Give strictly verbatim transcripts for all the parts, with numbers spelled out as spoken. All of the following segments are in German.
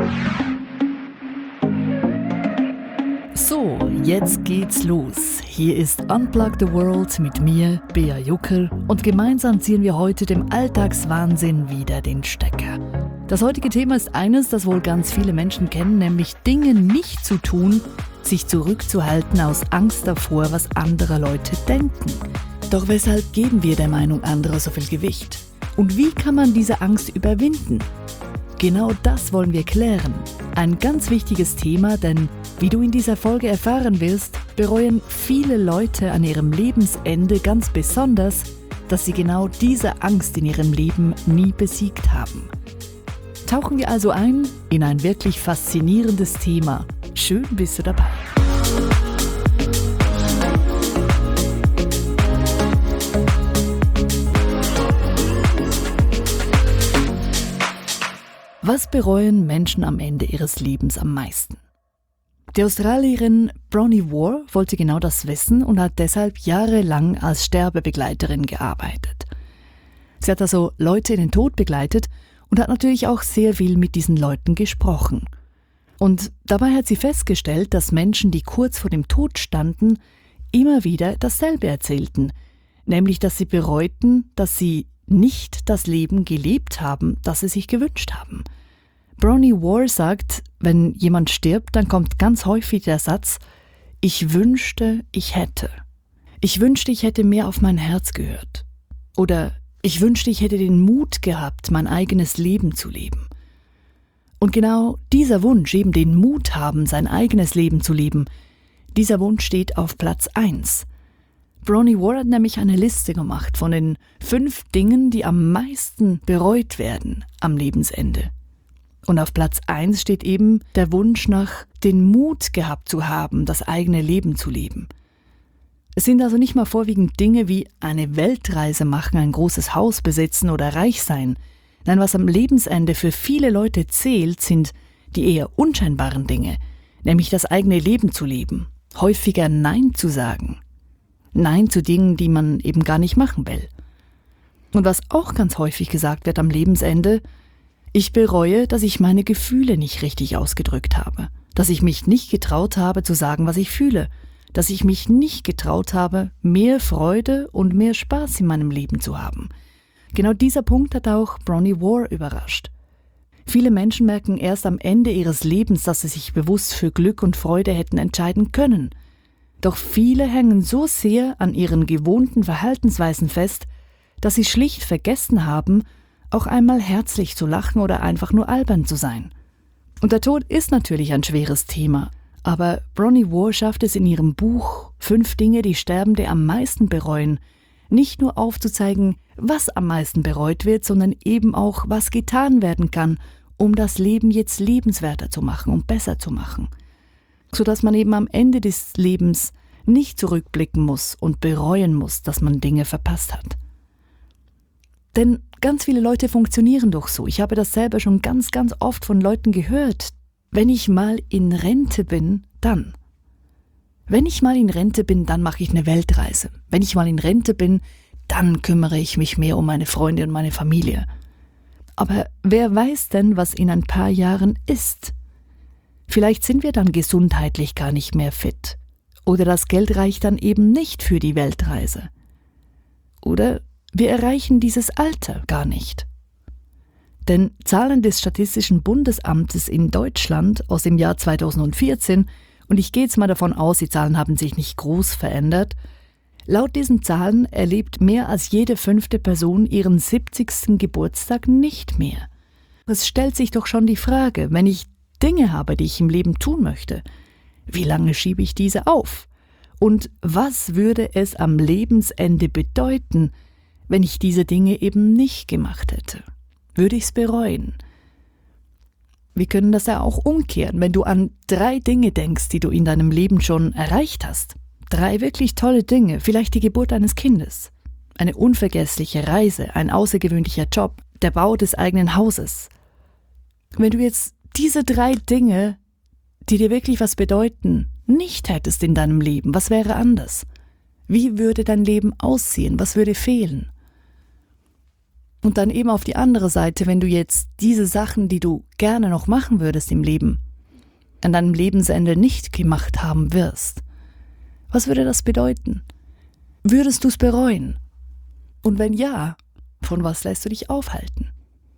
So, jetzt geht's los. Hier ist Unplug the World mit mir, Bea Jucker, und gemeinsam ziehen wir heute dem Alltagswahnsinn wieder den Stecker. Das heutige Thema ist eines, das wohl ganz viele Menschen kennen, nämlich Dinge nicht zu tun, sich zurückzuhalten aus Angst davor, was andere Leute denken. Doch weshalb geben wir der Meinung anderer so viel Gewicht? Und wie kann man diese Angst überwinden? Genau das wollen wir klären. Ein ganz wichtiges Thema, denn wie du in dieser Folge erfahren wirst, bereuen viele Leute an ihrem Lebensende ganz besonders, dass sie genau diese Angst in ihrem Leben nie besiegt haben. Tauchen wir also ein in ein wirklich faszinierendes Thema. Schön bist du dabei. Was bereuen Menschen am Ende ihres Lebens am meisten? Die Australierin Bronnie Ware wollte genau das wissen und hat deshalb jahrelang als Sterbebegleiterin gearbeitet. Sie hat also Leute in den Tod begleitet und hat natürlich auch sehr viel mit diesen Leuten gesprochen. Und dabei hat sie festgestellt, dass Menschen, die kurz vor dem Tod standen, immer wieder dasselbe erzählten, nämlich dass sie bereuten, dass sie nicht das Leben gelebt haben, das sie sich gewünscht haben. Bronnie Ware sagt, wenn jemand stirbt, dann kommt ganz häufig der Satz, ich wünschte, ich hätte. Ich wünschte, ich hätte mehr auf mein Herz gehört. Oder ich wünschte, ich hätte den Mut gehabt, mein eigenes Leben zu leben. Und genau dieser Wunsch, eben den Mut haben, sein eigenes Leben zu leben, dieser Wunsch steht auf Platz eins. Bronnie Ware hat nämlich eine Liste gemacht von den fünf Dingen, die am meisten bereut werden am Lebensende. Und auf Platz eins steht eben der Wunsch nach, den Mut gehabt zu haben, das eigene Leben zu leben. Es sind also nicht mal vorwiegend Dinge wie eine Weltreise machen, ein großes Haus besitzen oder reich sein. Nein, was am Lebensende für viele Leute zählt, sind die eher unscheinbaren Dinge, nämlich das eigene Leben zu leben, häufiger Nein zu sagen. Nein zu Dingen, die man eben gar nicht machen will. Und was auch ganz häufig gesagt wird am Lebensende, ich bereue, dass ich meine Gefühle nicht richtig ausgedrückt habe, dass ich mich nicht getraut habe zu sagen, was ich fühle, dass ich mich nicht getraut habe, mehr Freude und mehr Spaß in meinem Leben zu haben. Genau dieser Punkt hat auch Bronnie Ware überrascht. Viele Menschen merken erst am Ende ihres Lebens, dass sie sich bewusst für Glück und Freude hätten entscheiden können. Doch viele hängen so sehr an ihren gewohnten Verhaltensweisen fest, dass sie schlicht vergessen haben, auch einmal herzlich zu lachen oder einfach nur albern zu sein. Und der Tod ist natürlich ein schweres Thema, aber Bronnie Ware schafft es in ihrem Buch Fünf Dinge, die Sterbende am meisten bereuen, nicht nur aufzuzeigen, was am meisten bereut wird, sondern eben auch, was getan werden kann, um das Leben jetzt lebenswerter zu machen und besser zu machen. Sodass man eben am Ende des Lebens nicht zurückblicken muss und bereuen muss, dass man Dinge verpasst hat. Denn ganz viele Leute funktionieren doch so. Ich habe das selber schon ganz, ganz oft von Leuten gehört. Wenn ich mal in Rente bin, dann. Wenn ich mal in Rente bin, dann mache ich eine Weltreise. Wenn ich mal in Rente bin, dann kümmere ich mich mehr um meine Freunde und meine Familie. Aber wer weiß denn, was in ein paar Jahren ist? Vielleicht sind wir dann gesundheitlich gar nicht mehr fit. Oder das Geld reicht dann eben nicht für die Weltreise. Oder wir erreichen dieses Alter gar nicht. Denn Zahlen des Statistischen Bundesamtes in Deutschland aus dem Jahr zweitausendvierzehn, und ich gehe jetzt mal davon aus, die Zahlen haben sich nicht groß verändert, laut diesen Zahlen erlebt mehr als jede fünfte Person ihren siebzigsten Geburtstag nicht mehr. Es stellt sich doch schon die Frage, wenn ich Dinge habe, die ich im Leben tun möchte, wie lange schiebe ich diese auf? Und was würde es am Lebensende bedeuten, wenn ich diese Dinge eben nicht gemacht hätte? Würde ich es bereuen? Wir können das ja auch umkehren, wenn du an drei Dinge denkst, die du in deinem Leben schon erreicht hast. Drei wirklich tolle Dinge, vielleicht die Geburt eines Kindes, eine unvergessliche Reise, ein außergewöhnlicher Job, der Bau des eigenen Hauses. Wenn du jetzt diese drei Dinge, die dir wirklich was bedeuten, nicht hättest in deinem Leben, was wäre anders? Wie würde dein Leben aussehen? Was würde fehlen? Und dann eben auf die andere Seite, wenn du jetzt diese Sachen, die du gerne noch machen würdest im Leben, an deinem Lebensende nicht gemacht haben wirst, was würde das bedeuten? Würdest du es bereuen? Und wenn ja, von was lässt du dich aufhalten?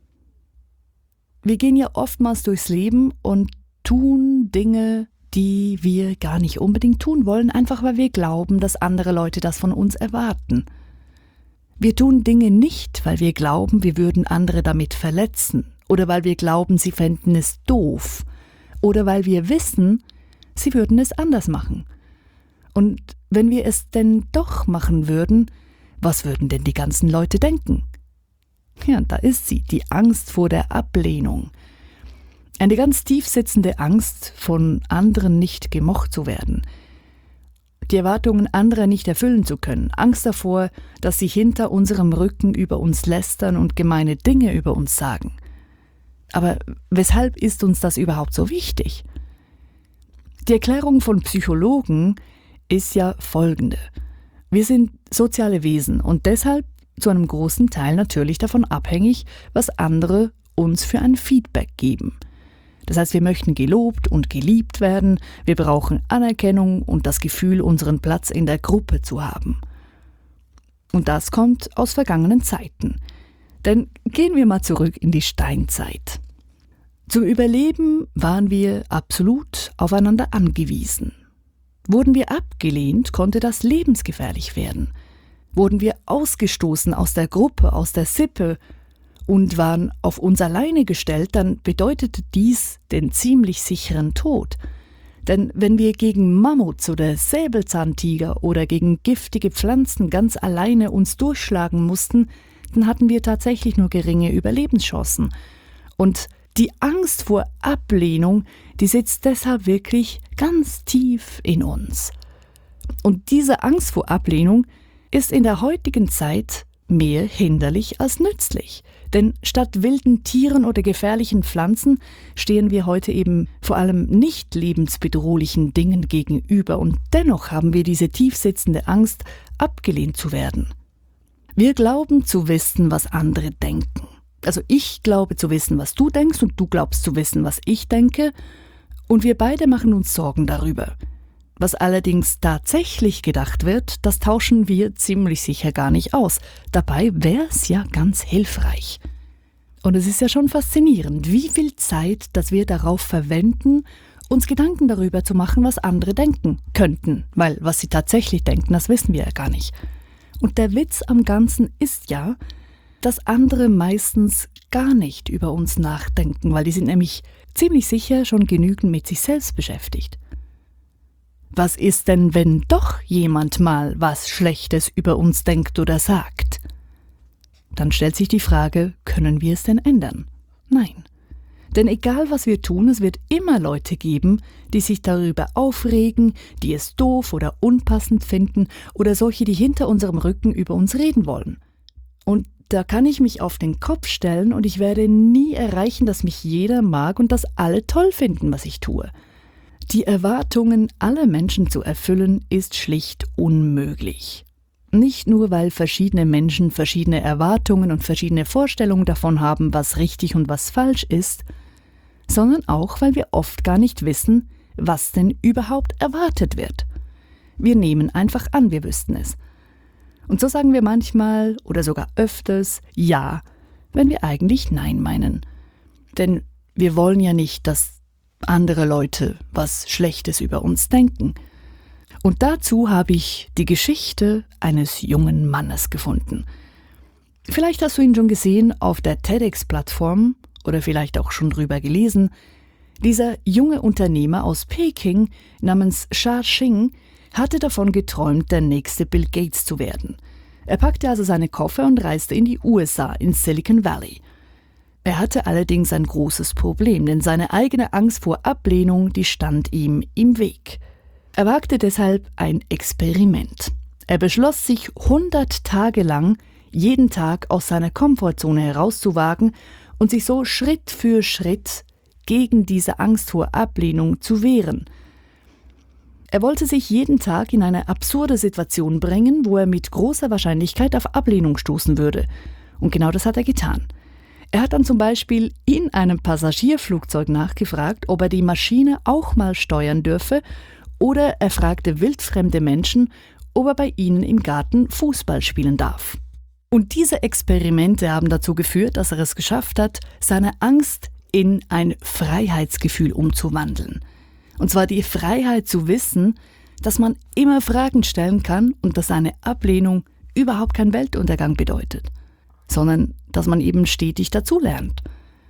Wir gehen ja oftmals durchs Leben und tun Dinge, die wir gar nicht unbedingt tun wollen, einfach weil wir glauben, dass andere Leute das von uns erwarten. Wir tun Dinge nicht, weil wir glauben, wir würden andere damit verletzen oder weil wir glauben, sie fänden es doof oder weil wir wissen, sie würden es anders machen. Und wenn wir es denn doch machen würden, was würden denn die ganzen Leute denken? Ja, da ist sie, die Angst vor der Ablehnung. Eine ganz tief sitzende Angst, von anderen nicht gemocht zu werden. Die Erwartungen anderer nicht erfüllen zu können. Angst davor, dass sie hinter unserem Rücken über uns lästern und gemeine Dinge über uns sagen. Aber weshalb ist uns das überhaupt so wichtig? Die Erklärung von Psychologen ist ja folgende. Wir sind soziale Wesen und deshalb zu einem großen Teil natürlich davon abhängig, was andere uns für ein Feedback geben. Das heißt, wir möchten gelobt und geliebt werden, wir brauchen Anerkennung und das Gefühl, unseren Platz in der Gruppe zu haben. Und das kommt aus vergangenen Zeiten. Denn gehen wir mal zurück in die Steinzeit. Zum Überleben waren wir absolut aufeinander angewiesen. Wurden wir abgelehnt, konnte das lebensgefährlich werden. Wurden wir ausgestoßen aus der Gruppe, aus der Sippe und waren auf uns alleine gestellt, dann bedeutete dies den ziemlich sicheren Tod. Denn wenn wir gegen Mammuts oder Säbelzahntiger oder gegen giftige Pflanzen ganz alleine uns durchschlagen mussten, dann hatten wir tatsächlich nur geringe Überlebenschancen. Und die Angst vor Ablehnung, die sitzt deshalb wirklich ganz tief in uns. Und diese Angst vor Ablehnung ist in der heutigen Zeit mehr hinderlich als nützlich. Denn statt wilden Tieren oder gefährlichen Pflanzen stehen wir heute eben vor allem nicht lebensbedrohlichen Dingen gegenüber und dennoch haben wir diese tiefsitzende Angst, abgelehnt zu werden. Wir glauben zu wissen, was andere denken. Also ich glaube zu wissen, was du denkst und du glaubst zu wissen, was ich denke und wir beide machen uns Sorgen darüber. Was allerdings tatsächlich gedacht wird, das tauschen wir ziemlich sicher gar nicht aus. Dabei wäre es ja ganz hilfreich. Und es ist ja schon faszinierend, wie viel Zeit, dass wir darauf verwenden, uns Gedanken darüber zu machen, was andere denken könnten. Weil was sie tatsächlich denken, das wissen wir ja gar nicht. Und der Witz am Ganzen ist ja, dass andere meistens gar nicht über uns nachdenken, weil die sind nämlich ziemlich sicher schon genügend mit sich selbst beschäftigt. Was ist denn, wenn doch jemand mal was Schlechtes über uns denkt oder sagt? Dann stellt sich die Frage, können wir es denn ändern? Nein. Denn egal was wir tun, es wird immer Leute geben, die sich darüber aufregen, die es doof oder unpassend finden oder solche, die hinter unserem Rücken über uns reden wollen. Und da kann ich mich auf den Kopf stellen und ich werde nie erreichen, dass mich jeder mag und dass alle toll finden, was ich tue. Die Erwartungen aller Menschen zu erfüllen, ist schlicht unmöglich. Nicht nur, weil verschiedene Menschen verschiedene Erwartungen und verschiedene Vorstellungen davon haben, was richtig und was falsch ist, sondern auch, weil wir oft gar nicht wissen, was denn überhaupt erwartet wird. Wir nehmen einfach an, wir wüssten es. Und so sagen wir manchmal oder sogar öfters Ja, wenn wir eigentlich Nein meinen. Denn wir wollen ja nicht, dass andere Leute was Schlechtes über uns denken. Und dazu habe ich die Geschichte eines jungen Mannes gefunden. Vielleicht hast du ihn schon gesehen auf der TEDx-Plattform oder vielleicht auch schon drüber gelesen. Dieser junge Unternehmer aus Peking namens Sha Xing hatte davon geträumt, der nächste Bill Gates zu werden. Er packte also seine Koffer und reiste in die U S A, ins Silicon Valley. Er hatte allerdings ein großes Problem, denn seine eigene Angst vor Ablehnung, die stand ihm im Weg. Er wagte deshalb ein Experiment. Er beschloss, sich hundert Tage lang jeden Tag aus seiner Komfortzone herauszuwagen und sich so Schritt für Schritt gegen diese Angst vor Ablehnung zu wehren. Er wollte sich jeden Tag in eine absurde Situation bringen, wo er mit großer Wahrscheinlichkeit auf Ablehnung stoßen würde. Und genau das hat er getan. Er hat dann zum Beispiel in einem Passagierflugzeug nachgefragt, ob er die Maschine auch mal steuern dürfe, oder er fragte wildfremde Menschen, ob er bei ihnen im Garten Fußball spielen darf. Und diese Experimente haben dazu geführt, dass er es geschafft hat, seine Angst in ein Freiheitsgefühl umzuwandeln. Und zwar die Freiheit zu wissen, dass man immer Fragen stellen kann und dass eine Ablehnung überhaupt kein Weltuntergang bedeutet, sondern dass man eben stetig dazulernt.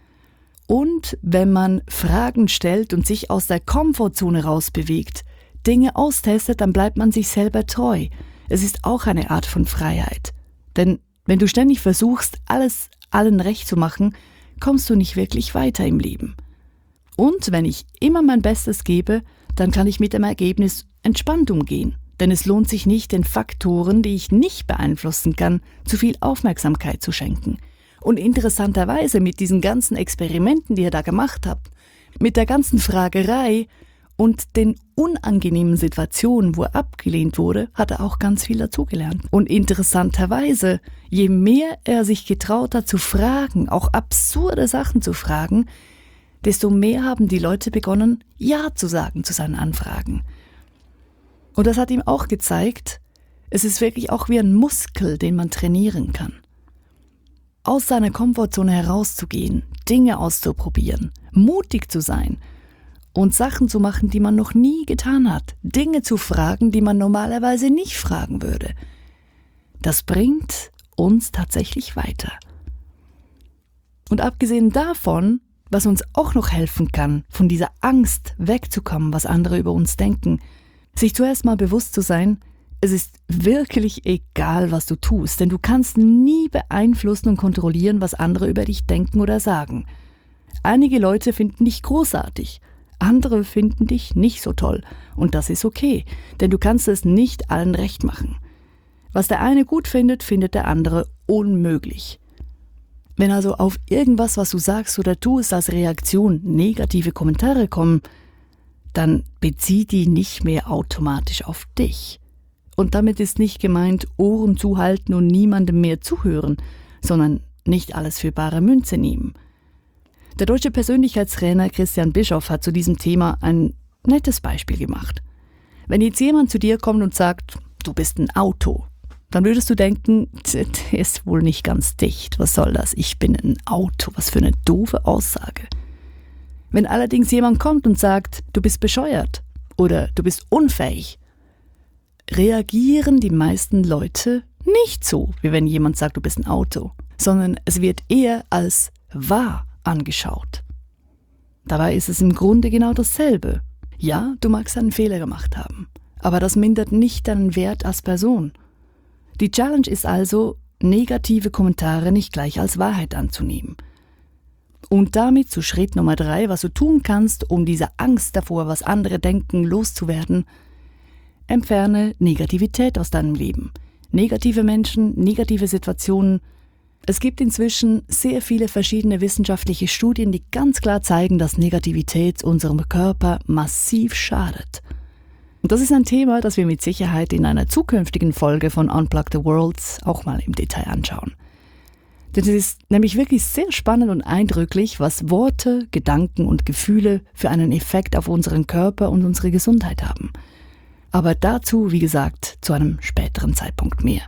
Und wenn man Fragen stellt und sich aus der Komfortzone rausbewegt, Dinge austestet, dann bleibt man sich selber treu. Es ist auch eine Art von Freiheit. Denn wenn du ständig versuchst, alles allen recht zu machen, kommst du nicht wirklich weiter im Leben. Und wenn ich immer mein Bestes gebe, dann kann ich mit dem Ergebnis entspannt umgehen. Denn es lohnt sich nicht, den Faktoren, die ich nicht beeinflussen kann, zu viel Aufmerksamkeit zu schenken. Und interessanterweise mit diesen ganzen Experimenten, die ihr da gemacht habt, mit der ganzen Fragerei und den unangenehmen Situationen, wo er abgelehnt wurde, hat er auch ganz viel dazugelernt. Und interessanterweise, je mehr er sich getraut hat zu fragen, auch absurde Sachen zu fragen, desto mehr haben die Leute begonnen, Ja zu sagen zu seinen Anfragen. Und das hat ihm auch gezeigt, es ist wirklich auch wie ein Muskel, den man trainieren kann. Aus seiner Komfortzone herauszugehen, Dinge auszuprobieren, mutig zu sein und Sachen zu machen, die man noch nie getan hat, Dinge zu fragen, die man normalerweise nicht fragen würde. Das bringt uns tatsächlich weiter. Und abgesehen davon, was uns auch noch helfen kann, von dieser Angst wegzukommen, was andere über uns denken, sich zuerst mal bewusst zu sein, es ist wirklich egal, was du tust, denn du kannst nie beeinflussen und kontrollieren, was andere über dich denken oder sagen. Einige Leute finden dich großartig, andere finden dich nicht so toll und das ist okay, denn du kannst es nicht allen recht machen. Was der eine gut findet, findet der andere unmöglich. Wenn also auf irgendwas, was du sagst oder tust, als Reaktion negative Kommentare kommen, dann bezieh die nicht mehr automatisch auf dich. Und damit ist nicht gemeint, Ohren zuhalten und niemandem mehr zuhören, sondern nicht alles für bare Münze nehmen. Der deutsche Persönlichkeitstrainer Christian Bischoff hat zu diesem Thema ein nettes Beispiel gemacht. Wenn jetzt jemand zu dir kommt und sagt, du bist ein Auto, dann würdest du denken, der ist wohl nicht ganz dicht, was soll das, ich bin ein Auto, was für eine doofe Aussage. Wenn allerdings jemand kommt und sagt, du bist bescheuert oder du bist unfähig, reagieren die meisten Leute nicht so, wie wenn jemand sagt, du bist ein Auto, sondern es wird eher als wahr angeschaut. Dabei ist es im Grunde genau dasselbe. Ja, du magst einen Fehler gemacht haben, aber das mindert nicht deinen Wert als Person. Die Challenge ist also, negative Kommentare nicht gleich als Wahrheit anzunehmen. Und damit zu Schritt Nummer drei, was du tun kannst, um diese Angst davor, was andere denken, loszuwerden: Entferne Negativität aus deinem Leben. Negative Menschen, negative Situationen. Es gibt inzwischen sehr viele verschiedene wissenschaftliche Studien, die ganz klar zeigen, dass Negativität unserem Körper massiv schadet. Und das ist ein Thema, das wir mit Sicherheit in einer zukünftigen Folge von Unplug the World auch mal im Detail anschauen. Denn es ist nämlich wirklich sehr spannend und eindrücklich, was Worte, Gedanken und Gefühle für einen Effekt auf unseren Körper und unsere Gesundheit haben. Aber dazu, wie gesagt, zu einem späteren Zeitpunkt mehr.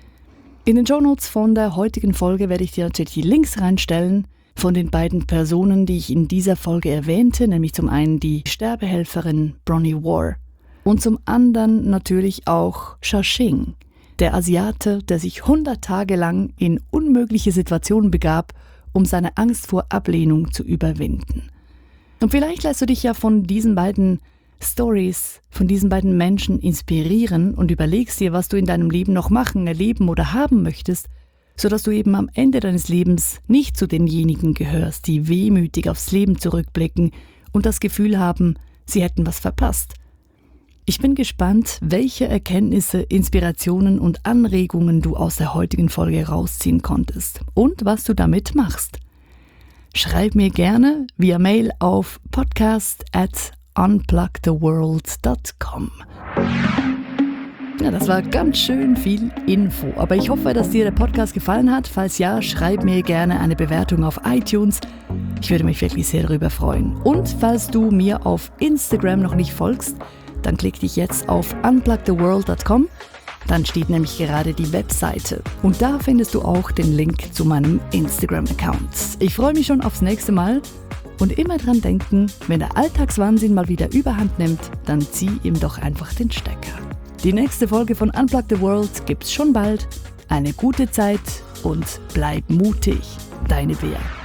In den Shownotes von der heutigen Folge werde ich dir natürlich die Links reinstellen von den beiden Personen, die ich in dieser Folge erwähnte, nämlich zum einen die Sterbehelferin Bronnie Ware und zum anderen natürlich auch Shashing, der Asiate, der sich hundert Tage lang in unmögliche Situationen begab, um seine Angst vor Ablehnung zu überwinden. Und vielleicht lässt du dich ja von diesen beiden Stories, von diesen beiden Menschen inspirieren und überlegst dir, was du in deinem Leben noch machen, erleben oder haben möchtest, sodass du eben am Ende deines Lebens nicht zu denjenigen gehörst, die wehmütig aufs Leben zurückblicken und das Gefühl haben, sie hätten was verpasst. Ich bin gespannt, welche Erkenntnisse, Inspirationen und Anregungen du aus der heutigen Folge rausziehen konntest und was du damit machst. Schreib mir gerne via Mail auf podcast at unplug the world dot com. Ja, das war ganz schön viel Info, aber ich hoffe, dass dir der Podcast gefallen hat. Falls ja, schreib mir gerne eine Bewertung auf iTunes. Ich würde mich wirklich sehr darüber freuen. Und falls du mir auf Instagram noch nicht folgst, dann klick dich jetzt auf unplug the world dot com. Dann steht nämlich gerade die Webseite. Und da findest du auch den Link zu meinem Instagram-Account. Ich freue mich schon aufs nächste Mal. Und immer dran denken, wenn der Alltagswahnsinn mal wieder Überhand nimmt, dann zieh ihm doch einfach den Stecker. Die nächste Folge von Unplug the World gibt's schon bald. Eine gute Zeit und bleib mutig. Deine Bea.